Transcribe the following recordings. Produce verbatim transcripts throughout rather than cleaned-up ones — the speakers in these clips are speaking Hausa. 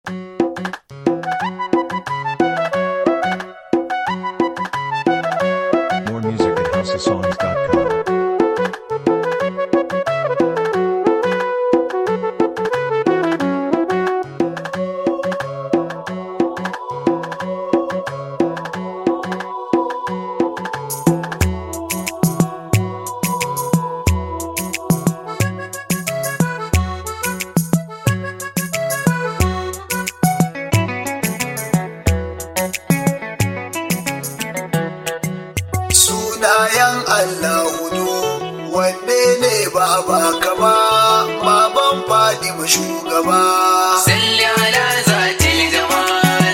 More music at house of songs dot com. Sunayen Allah hudu wanne ne ba baka ba, baban Fatima shugaba. Salli ala zatil jamal.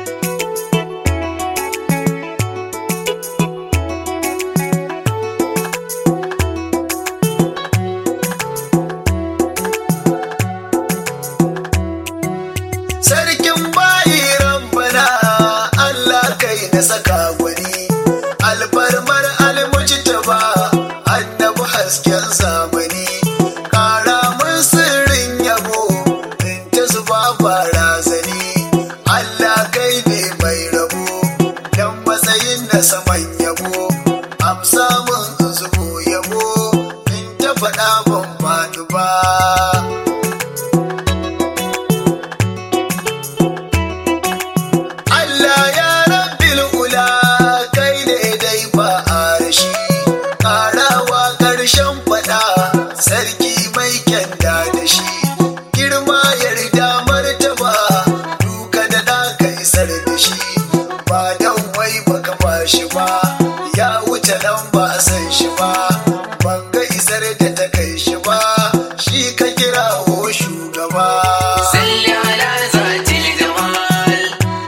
Sarkin bayi rabbana Allah kai na saka gwani, alfarmar almujtaba annabi hasken zamani, kara mun sirrin yabo in ta zuba barazani. Allah kai ne mai rabo dan matsayin na saman yabo, amsa mun zubo yabo in ta faɗa ban faɗi ba. Allah ya rabbil ula kai ne dai ba a rashi, ƙarawa ƙarshen faɗa sarki mai kyanda da shi, girma yarda martaba duka da ɗa kai sar da shi, ba dan wai baka ba shi ba ya wuce nan ba a san shi ba, ban ga isar da ta kai shi ba shi ka kirawo shugaba. Salli ala zatil jamal.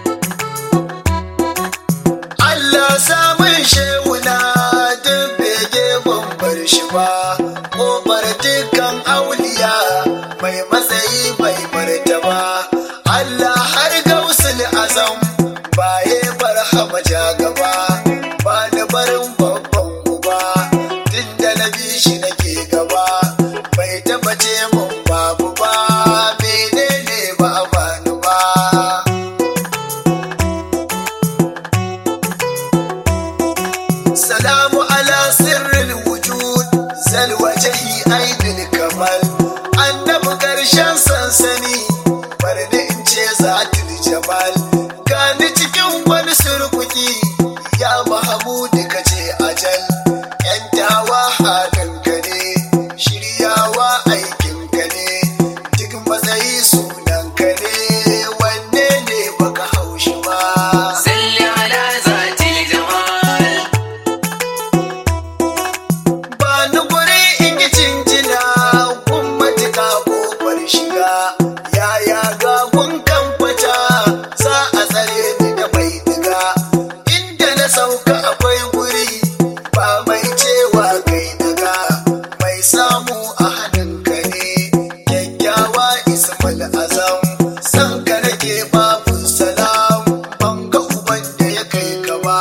Allah samun shehuna duk bege ban bar shi ba, ƙofar dukkan auliya mai matsayi mai martaba. Allah har gausul azam baye barhama ja gaba, ba ni barin babban uba tunda na bi shi nake gaba, bai taɓa ce mun babu ba menene ba a bani ba. Salamu ala sirril wujud zal wajhi aidil kamal, annabi karshen sansani barni in ce zatul jamal, gani cikin wani surkuki ya mahamudu kace ajal, yantawa halin ka ne shiryawa aikin ka ne, duk matsayi sunan ka ne wanne ne baka haushi ba. Salli ala zatil jamal. Ba ni guri in yi cincina kun matuka kofar shiga, yaya ga kun kan fata za a tsare ni da mai diga, inda na sauka akwai guri ba mai cewa kai daga, mai samu a hannunka ne kyakkyawa ismul azam, san ka nake babu salam ban ga uban da ya kai ka ba.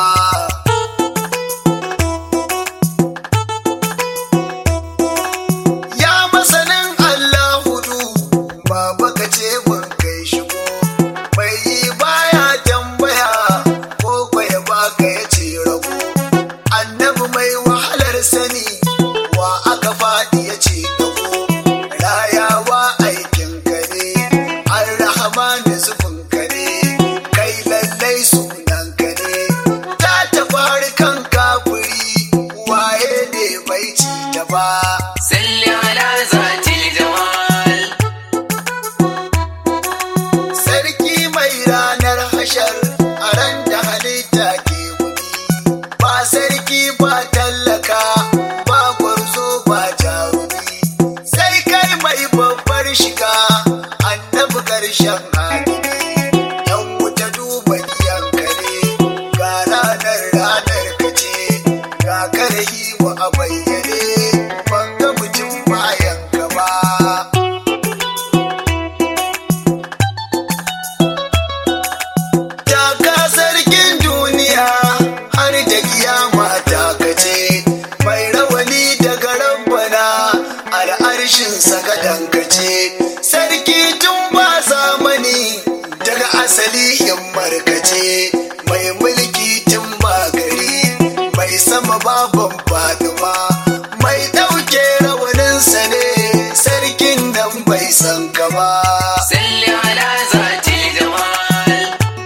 Ya masanin Allah hudu baba ka ce mun kai shigo, mai yi baya tambaya ko kwaya baka ya ce rago, annabi mai wahalar sani wa aka faɗi ya ce dago, rayawa aikin ka ne ar-rahman zubin ka ne, kai lallai sunan ka ne, ta tafi kan kafiri waye ne bai ci ta ba. Salli ala zatil jamal. Sarki mai ranar hashar a ran da halitta ke wuni, ba sarki ba tallaka ba gwarzo ba jarumi, sai kai mai babbar shiga annabi ƙarshen hadimi, yan wuta duba giyanka ne ga ranar ranar ka ce, ga karhi wa a bayyane ban ga mutum bayan ka ba. Taka sarkin duniya har da kiyama ta kace, mai rawani daga rabbana al'arshin sa gadan kace, sarki tun ba zamani asali himmar kace mai mulki tun ba gari mai sama baban faduma mai ɗauke rawaninsa ne sarkin nan bai san ka ba. salli ala zatil jamal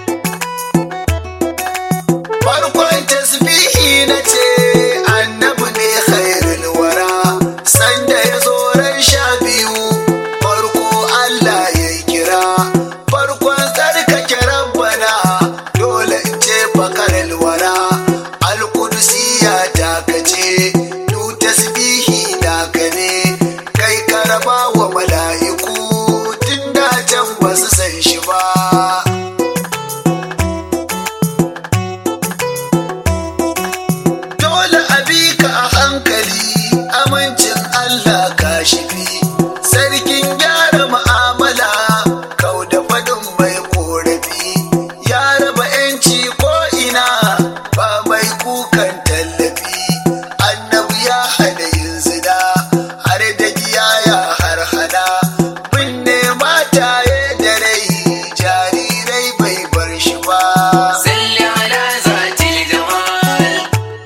Farkon tasbihi na ce annabi ne khairul wara sanda ya zo ran sha biyu farko Allah ya kira farkon tsarkake rabbana dole in ce fakarul wara alqudusiyya ta kace du tasbihi da ka ne kai karaba wa mala'iku tunda can ba su san shi ba. Dole a bi ka a hankali amincin Allah ka shifi sarkin gyara mu'amala kau da fadin mai korafi ya raba yanci ko ina ba mai kukan tallafi annabi ya hana yin zina har da giyaya har hana binne mataye da rai jarirai bai bar shi ba. salli ala zatil jamal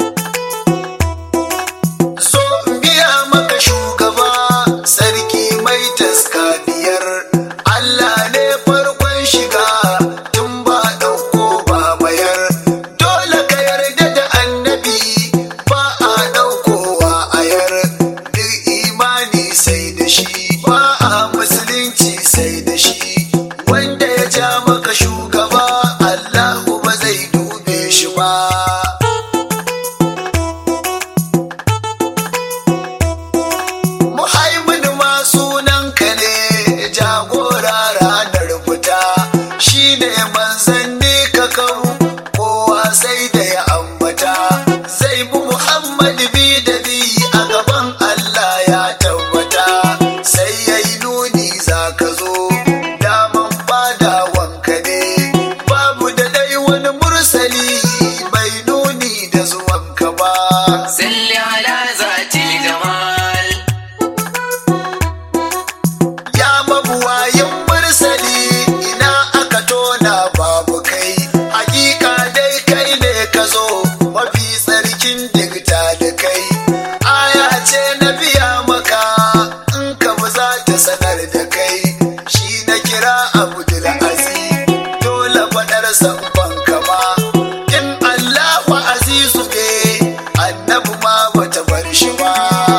So in biya maka shugaba sarki mai taska biyar Allah ne farkon shiga tun ba ɗauko ba mayar dole ka yarda da annabi ba a ɗaukowa ayar duk imani sai da shi ba a musulunci sai da shi wanda ya ja maka shugaba Allahu ba zai dube shi ba. Muhaimin ma sunanka ne jagora ranar fita shi ne manzanni ka kawo kowa sai da ya ambata zai bi Muhammad bi da bi a gaban Allah ya tabbata sai ya yi nuni za ka zo daman fadawanka ne babu da dai wani mursali bai nuni da zuwanka ba. salli ala zatil jamal Ya mabuwayin mursali ina aka tona babu kai hakika dai kai ne ka zo mafi tsarkin digta da kai aya ce na biya maka in ka ba za ta sanar da kai shi na kira Abdul Aziz dole faɗar sabban kama in Allahu azizu ne annabi ma bata bar shi ba.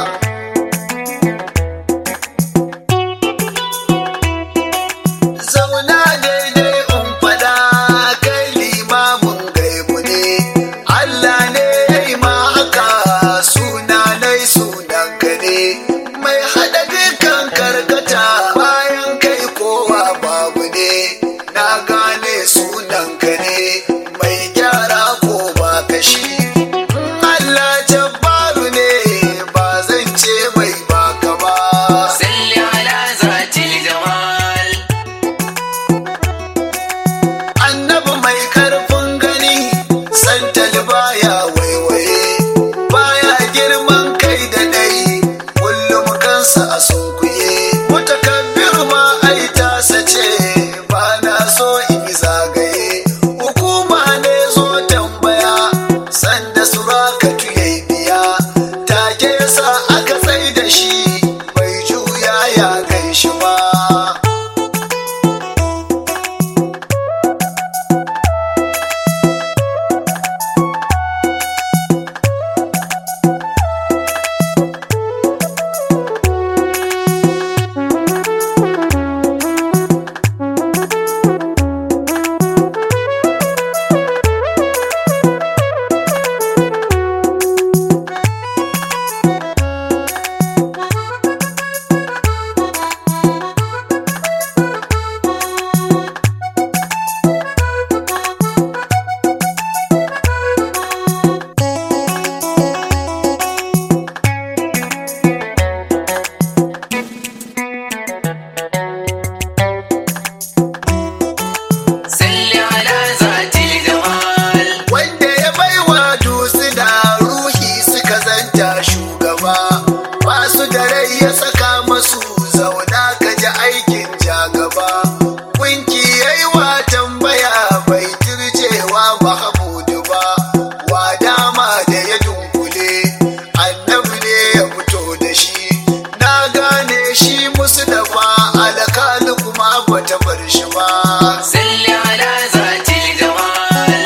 Zauna daidai in fada kai limamin gaibu ne Allah ne ya yi ma haka sunanai sunanka ne mai haɗa dukkan karkata bayan kai kowa babu ne na gane sunanka ne mai gyara ko ba kashi Allah jabbaru ne ba zan ce mai baka ba. salli ala zatil jamal Annabi mai karfin gani santal baya waiwaye baya girman kai da dai kullum kansa a sunkuye mutakabbir ma ai tasa ce ba na so in salli ala zatil jamal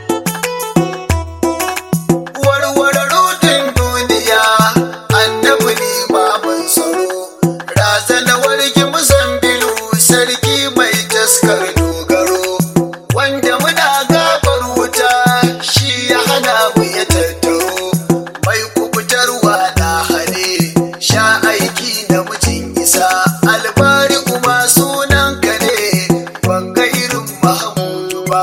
warware rudin duniya annabi ne baban tsaro razana wargi musambilu sarki mai taskar dogaro wanda muna gabar wuta shi ya hana mu ya tattaro mai kubutarwa na hane sha aiki na mutum isa albari kuma sunan ka ne ban ga irin mahamudu ba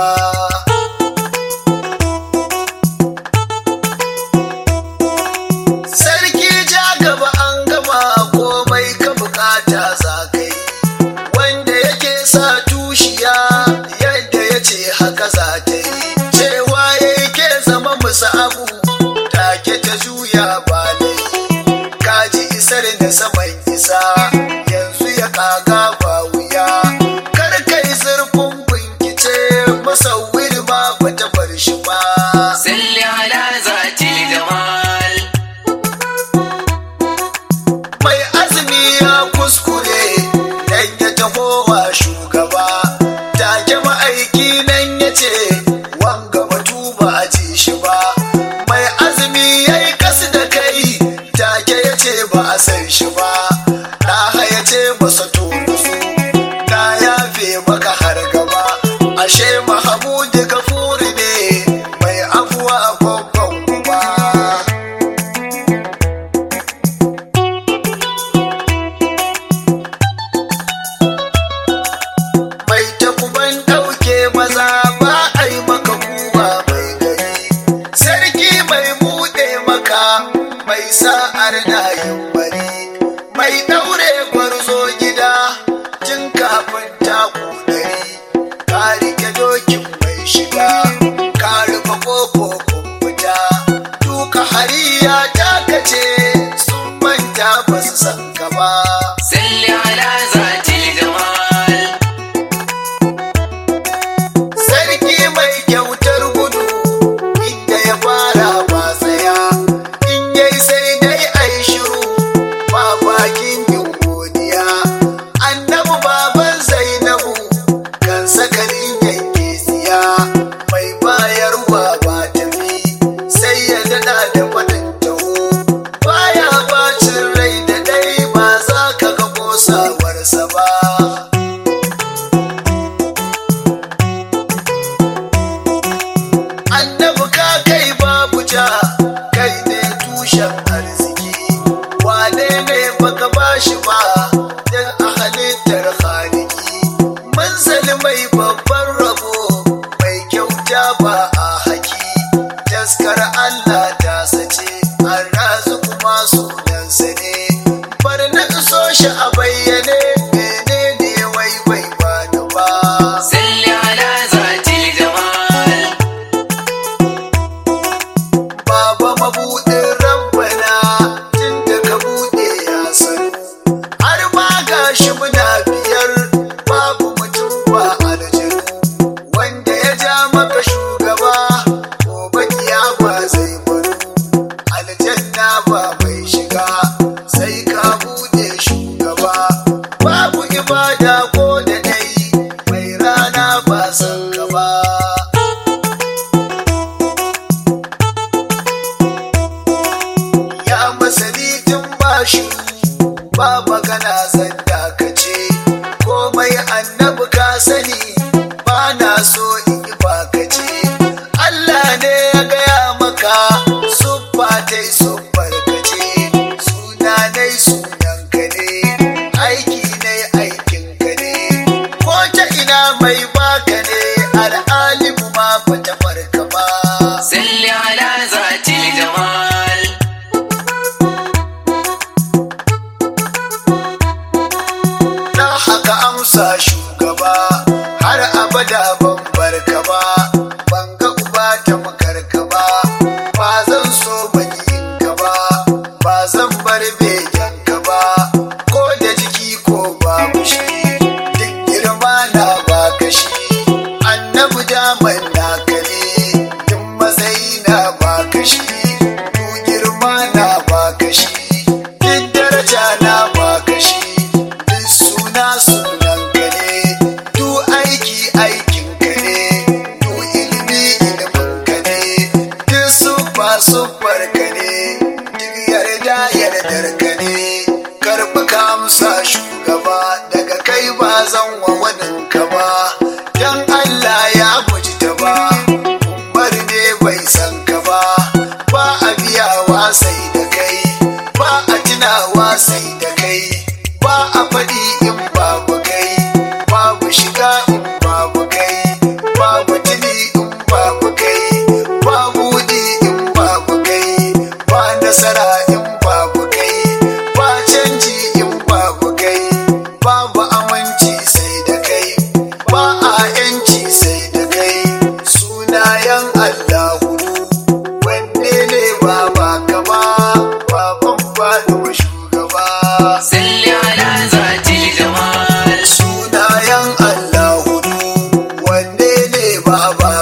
sarki ja gaba an gama komai ka bukata za ka yi wanda yake sa tushiya yadda ya ce haka za ta yi cewa yake zama musu abu take ta juya ba lai kaji isar da saman isa yanzu ya kaga ba wuya kar kai zurfin bincike musawwir ba bata bar shi ba salli ala zatil jamal mai azumi ya kuskure dan ya taho wa shugaba take ma'aiki nan ya ce wanga batu ba a ji shi ba mai azumi ya yi kasu da kai take ya ce ba a san shi ba ɗaha ya ce masa tonu su na yafe maka har gaba ashe mahamudu gafuri ne mai afuwa babban kuma mai takuban ɗauke maza ba a yi maka kuwa mai gari sarki mai buɗe maka mai sa'ar na yin bari mai ɗaure gwarzo gida tun kafin taku ɗari ka rike dokin mai shiga ka rufe kofofin fita duka hariya ta kace sun manta ba su san ka ba salli ala zatil jamal sarki mai kyautar gudu inda ya fara ba tsaya in yai sai dai ai shiru ba bakin yin godiya annabi baban zainabu kan sakalin yanke siya mai bayarwa ba tafi sai ya dada da faɗin taho baya bacin rai da dai ba za ka ga kosawarsa ba annabi ka kai babu ja kai ne tushen arziki wane ne baka bashi ba dan a halittar haliki manzali mai babban rabo mai kyauta ba a haki taskar Allah ta sace an razu kuma sunansa ne bar na iso shi a bayyane menene wai bai bani ba salli ala zatil jamal Baba mabuɗin rabbana tun da ka buɗe ya sanu har ma gashi muna biyar babu mutum ba aljanu wanda ya ja maka shugaba gobe kiyama zai baro aljanna ba mai shiga sai ka buɗe shugaba babu ibada ko da dai mai rana ba san ka ba ya masani tun bashi ba magana zan dakace komai annabi ka sani ba na so in yi bakace Allah ne ya gaya maka suffa tai suffar kace suna nai sunan ka ne aiki ne aikin ka ne ko ta ina mai baka ne al'alimu ma bata farka ba salli ala zatil jamal na haka amsa shugaba har abada ban barka ba ban ga uba ta makarka ba ba zan so mayin ka ba ba zan bar begen ka ba ko da jiki ko babu shi duk girma na baka shi annabi daman naka ne duk matsayi na baka shi duk girma na baka shi duk daraja na baka shi duk suna sunan ka ne duk aiki aiki aikinka ne, to ilimi iliminka ne, duk siffa siffarka ne, duk yarda yardarka ne. Karɓi ka amsa shugaba, daga kai ba zan wa waninka ba, dan Allah ya guji ta ba, umar ne bai san ka ba, ba a biyawa sai da kai, ba a tunawa sai da kai, ba a faɗi in babu kai, babu shiga in babu kai, babu tuni in babu kai, babu wudi in babu kai, ba nasara in babu kai, ba canji in babu kai, babu aminci sai da kai, ba a yanci sai da kai. Sunayen Allahu wanne ne ba ba kama, baban faɗuwa shugaba. salli ala zatil jamal Sunayen Allahu wanne ne ba ba